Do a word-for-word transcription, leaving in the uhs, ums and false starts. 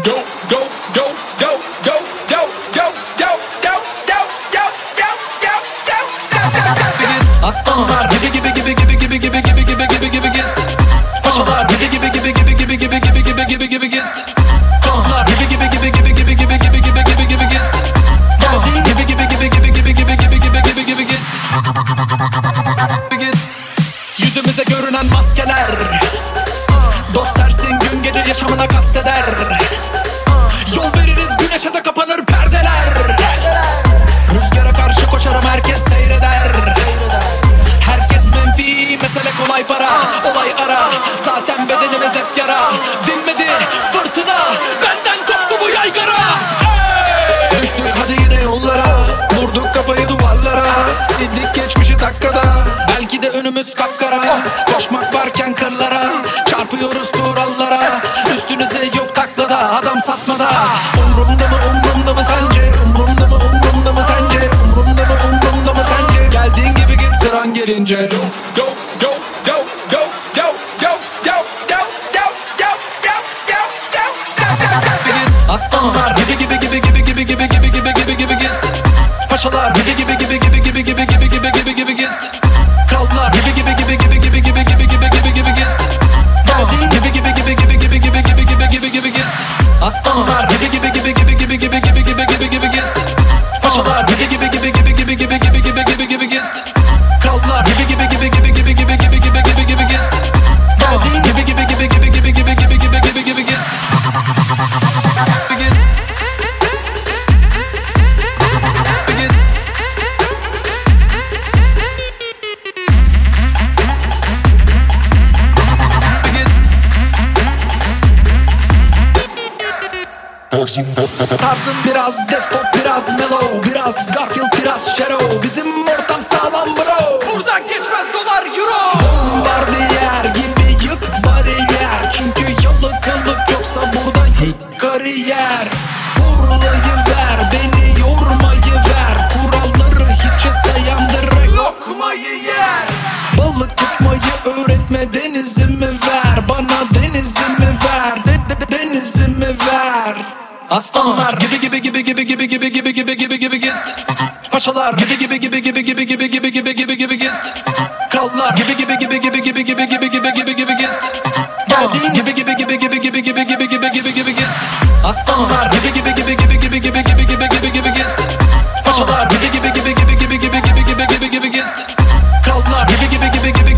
Aslanlar gibi gibi gibi gibi gibi gibi gibi gibi gibi gibi git. Paşalar gibi gibi gibi gibi gibi gibi gibi gibi gibi gibi git. Kanlar gibi gibi gibi gibi gibi gibi gibi gibi gibi gibi git. Geldiğin gibi gibi gibi gibi gibi gibi gibi gibi gibi gibi git. Git. Yüzümüze görünen maskeler, dost dersin gün gelir yaşamına kasteder. Yol veririz güneşe de kapanır perdeler. Rüzgara karşı koşarım herkes seyreder. Herkes menfi mesele kolay para. Olay ara zaten bedenimiz hep yara. Dinmedi fırtına benden koptu bu yaygara. Hey! Düştük hadi yine yollara, vurduk kafayı duvarlara. Sildik geçmişi dakikada, belki de önümüz kapkara. Koşmak varken kırlara, çarpıyoruz kurallara. Üstünüze yok taklada, adam satmada. Umrumda mı umrumda mı sence? Umrumda mı umrumda mı sence? Umrumda mı umrumda mı sence? Geldiğin gibi git sıran gelince. Go go go go go go go go go go go go go go. Aslanlar gibi gibi gibi gibi gibi gibi gibi gibi gibi gibi git. Paşalar gibi gibi gibi gibi gibi gibi gibi gibi gibi gibi git. Krallar gibi gibi gibi gibi gibi gibi gibi gibi gibi gibi git. Geldiğin gibi gibi gibi gibi gibi gibi gibi gibi gibi gibi git. Aslanlar gibi gibi gibi gibi gibi gibi gibi gibi gibi gibi git. Paşalar gibi gibi gibi gibi gibi gibi gibi gibi gibi gibi git. Krallar gibi gibi gibi gibi gibi gibi gibi gibi gibi gibi git. Geldiğin gibi gibi gibi gibi gibi gibi gibi gibi gibi gibi git. Tarzım biraz despot, biraz mellow, biraz Garfield, biraz Shero. Bizim ortam sağlam bro. Buradan geçmez dolar euro. Bombardiyer gibi yık bariyer. Çünkü yalıkılık yoksa burada yık kariyer. Fırlayıver beni yormayı ver. Kuralları hiçe sayan direkt lokmayı yer. Balık tutmayı öğretme denizimi ver. Bana denizimi ver, de, de, de, denizimi ver. Aslanlar gibi gibi gibi gibi gibi gibi gibi gibi gibi gibi git. Paşalar gibi gibi gibi gibi gibi gibi gibi gibi gibi gibi git. Krallar gibi gibi gibi gibi gibi gibi gibi gibi gibi gibi git. Geldiğin gibi gibi gibi gibi gibi gibi gibi gibi gibi gibi git. Aslanlar gibi gibi gibi gibi gibi gibi gibi gibi gibi gibi git. Paşalar gibi gibi gibi gibi gibi gibi gibi gibi gibi gibi git. Krallar gibi gibi gibi gibi